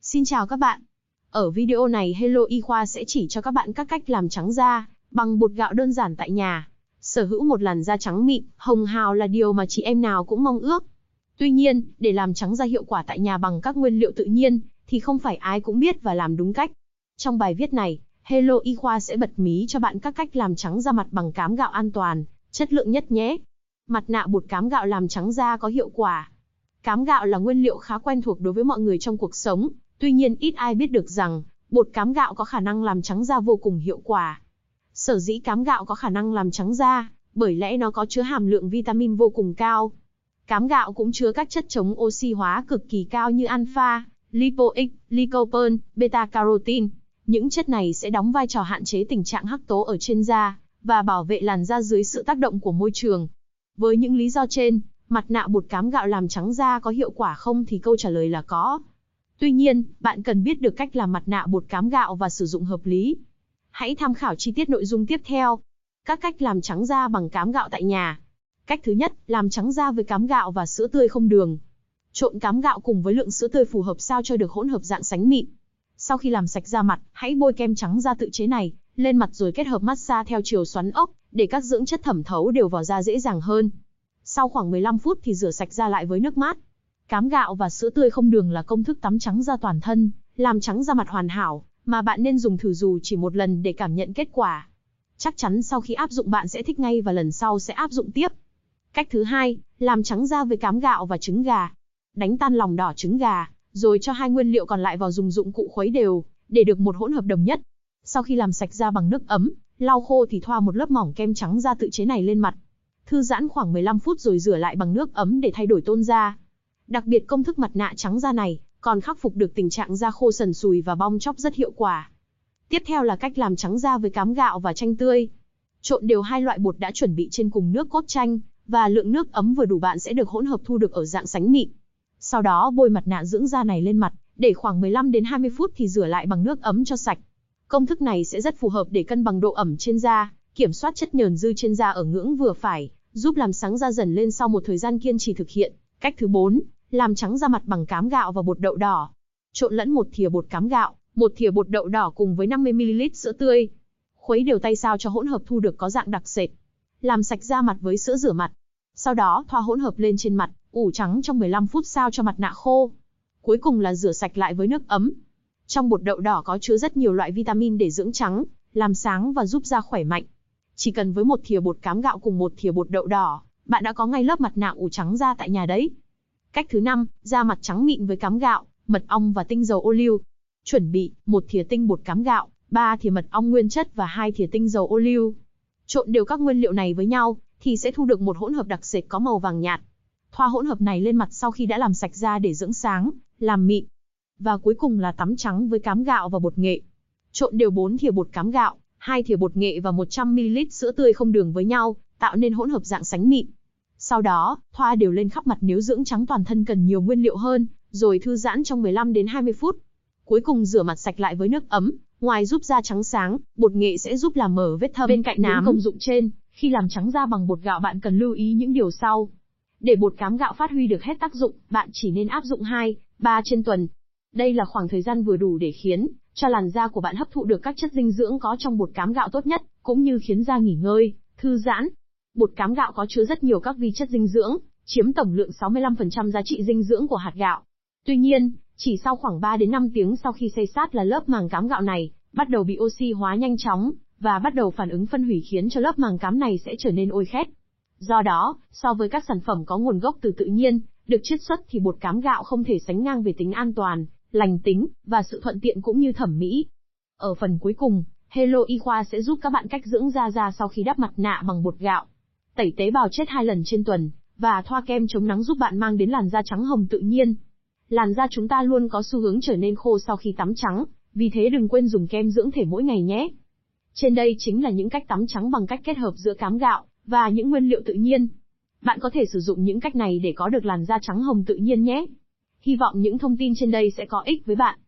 Xin chào các bạn. Ở video này Hello Y Khoa sẽ chỉ cho các bạn các cách làm trắng da bằng bột gạo đơn giản tại nhà. Sở hữu một làn da trắng mịn, hồng hào là điều mà chị em nào cũng mong ước. Tuy nhiên, để làm trắng da hiệu quả tại nhà bằng các nguyên liệu tự nhiên thì không phải ai cũng biết và làm đúng cách. Trong bài viết này, Hello Y Khoa sẽ bật mí cho bạn các cách làm trắng da mặt bằng cám gạo an toàn, chất lượng nhất nhé. Mặt nạ bột cám gạo làm trắng da có hiệu quả. Cám gạo là nguyên liệu khá quen thuộc đối với mọi người trong cuộc sống, tuy nhiên ít ai biết được rằng bột cám gạo có khả năng làm trắng da vô cùng hiệu quả. Sở dĩ cám gạo có khả năng làm trắng da, bởi lẽ nó có chứa hàm lượng vitamin vô cùng cao. Cám gạo cũng chứa các chất chống oxy hóa cực kỳ cao như alpha, lipoic, lycopene, beta-carotene. Những chất này sẽ đóng vai trò hạn chế tình trạng hắc tố ở trên da và bảo vệ làn da dưới sự tác động của môi trường. Với những lý do trên, mặt nạ bột cám gạo làm trắng da có hiệu quả không thì câu trả lời là có. Tuy nhiên, bạn cần biết được cách làm mặt nạ bột cám gạo và sử dụng hợp lý. Hãy tham khảo chi tiết nội dung tiếp theo. Các cách làm trắng da bằng cám gạo tại nhà. Cách thứ nhất, làm trắng da với cám gạo và sữa tươi không đường. Trộn cám gạo cùng với lượng sữa tươi phù hợp sao cho được hỗn hợp dạng sánh mịn. Sau khi làm sạch da mặt, hãy bôi kem trắng da tự chế này lên mặt rồi kết hợp massage theo chiều xoắn ốc để các dưỡng chất thẩm thấu đều vào da dễ dàng hơn. Sau khoảng 15 phút thì rửa sạch da lại với nước mát. Cám gạo và sữa tươi không đường là công thức tắm trắng da toàn thân, làm trắng da mặt hoàn hảo, mà bạn nên dùng thử dù chỉ một lần để cảm nhận kết quả. Chắc chắn sau khi áp dụng bạn sẽ thích ngay và lần sau sẽ áp dụng tiếp. Cách thứ hai, làm trắng da với cám gạo và trứng gà. Đánh tan lòng đỏ trứng gà, rồi cho hai nguyên liệu còn lại vào dùng dụng cụ khuấy đều, để được một hỗn hợp đồng nhất. Sau khi làm sạch da bằng nước ấm, lau khô thì thoa một lớp mỏng kem trắng da tự chế này lên mặt. Thư giãn khoảng 15 phút rồi rửa lại bằng nước ấm để thay đổi tông da. Đặc biệt công thức mặt nạ trắng da này còn khắc phục được tình trạng da khô sần sùi và bong tróc rất hiệu quả. Tiếp theo là cách làm trắng da với cám gạo và chanh tươi. Trộn đều hai loại bột đã chuẩn bị trên cùng nước cốt chanh, và lượng nước ấm vừa đủ bạn sẽ được hỗn hợp thu được ở dạng sánh mịn. Sau đó bôi mặt nạ dưỡng da này lên mặt, để khoảng 15 đến 20 phút thì rửa lại bằng nước ấm cho sạch. Công thức này sẽ rất phù hợp để cân bằng độ ẩm trên da, kiểm soát chất nhờn dư trên da ở ngưỡng vừa phải, giúp làm sáng da dần lên sau một thời gian kiên trì thực hiện. Cách thứ 4, làm trắng da mặt bằng cám gạo và bột đậu đỏ. Trộn lẫn một thìa bột cám gạo, một thìa bột đậu đỏ cùng với 50 ml sữa tươi. Khuấy đều tay sao cho hỗn hợp thu được có dạng đặc sệt. Làm sạch da mặt với sữa rửa mặt. Sau đó thoa hỗn hợp lên trên mặt, ủ trắng trong 15 phút sao cho mặt nạ khô. Cuối cùng là rửa sạch lại với nước ấm. Trong bột đậu đỏ có chứa rất nhiều loại vitamin để dưỡng trắng, làm sáng và giúp da khỏe mạnh. Chỉ cần với một thìa bột cám gạo cùng một thìa bột đậu đỏ, bạn đã có ngay lớp mặt nạ ủ trắng da tại nhà đấy. Cách thứ 5, da mặt trắng mịn với cám gạo, mật ong và tinh dầu ô liu. Chuẩn bị: một thìa tinh bột cám gạo, 3 thìa mật ong nguyên chất và 2 thìa tinh dầu ô liu. Trộn đều các nguyên liệu này với nhau thì sẽ thu được một hỗn hợp đặc sệt có màu vàng nhạt. Thoa hỗn hợp này lên mặt sau khi đã làm sạch da để dưỡng sáng, làm mịn. Và cuối cùng là tắm trắng với cám gạo và bột nghệ. Trộn đều 4 thìa bột cám gạo, 2 thìa bột nghệ và 100 ml sữa tươi không đường với nhau, tạo nên hỗn hợp dạng sánh mịn. Sau đó, thoa đều lên khắp mặt nếu dưỡng trắng toàn thân cần nhiều nguyên liệu hơn, rồi thư giãn trong 15 đến 20 phút. Cuối cùng rửa mặt sạch lại với nước ấm, ngoài giúp da trắng sáng, bột nghệ sẽ giúp làm mờ vết thâm. Bên cạnh những công dụng trên, khi làm trắng da bằng bột gạo bạn cần lưu ý những điều sau. Để bột cám gạo phát huy được hết tác dụng, bạn chỉ nên áp dụng 2-3 trên tuần. Đây là khoảng thời gian vừa đủ để khiến cho làn da của bạn hấp thụ được các chất dinh dưỡng có trong bột cám gạo tốt nhất, cũng như khiến da nghỉ ngơi, thư giãn. Bột cám gạo có chứa rất nhiều các vi chất dinh dưỡng, chiếm tổng lượng 65% giá trị dinh dưỡng của hạt gạo. Tuy nhiên, chỉ sau khoảng 3 đến 5 tiếng sau khi xay sát là lớp màng cám gạo này bắt đầu bị oxy hóa nhanh chóng và bắt đầu phản ứng phân hủy khiến cho lớp màng cám này sẽ trở nên ôi khét. Do đó, so với các sản phẩm có nguồn gốc từ tự nhiên, được chiết xuất thì bột cám gạo không thể sánh ngang về tính an toàn, lành tính và sự thuận tiện cũng như thẩm mỹ. Ở phần cuối cùng, Hello Y Khoa sẽ giúp các bạn cách dưỡng da sau khi đắp mặt nạ bằng bột gạo. Tẩy tế bào chết 2 lần trên tuần và thoa kem chống nắng giúp bạn mang đến làn da trắng hồng tự nhiên. Làn da chúng ta luôn có xu hướng trở nên khô sau khi tắm trắng, vì thế đừng quên dùng kem dưỡng thể mỗi ngày nhé. Trên đây chính là những cách tắm trắng bằng cách kết hợp giữa cám gạo và những nguyên liệu tự nhiên. Bạn có thể sử dụng những cách này để có được làn da trắng hồng tự nhiên nhé. Hy vọng những thông tin trên đây sẽ có ích với bạn.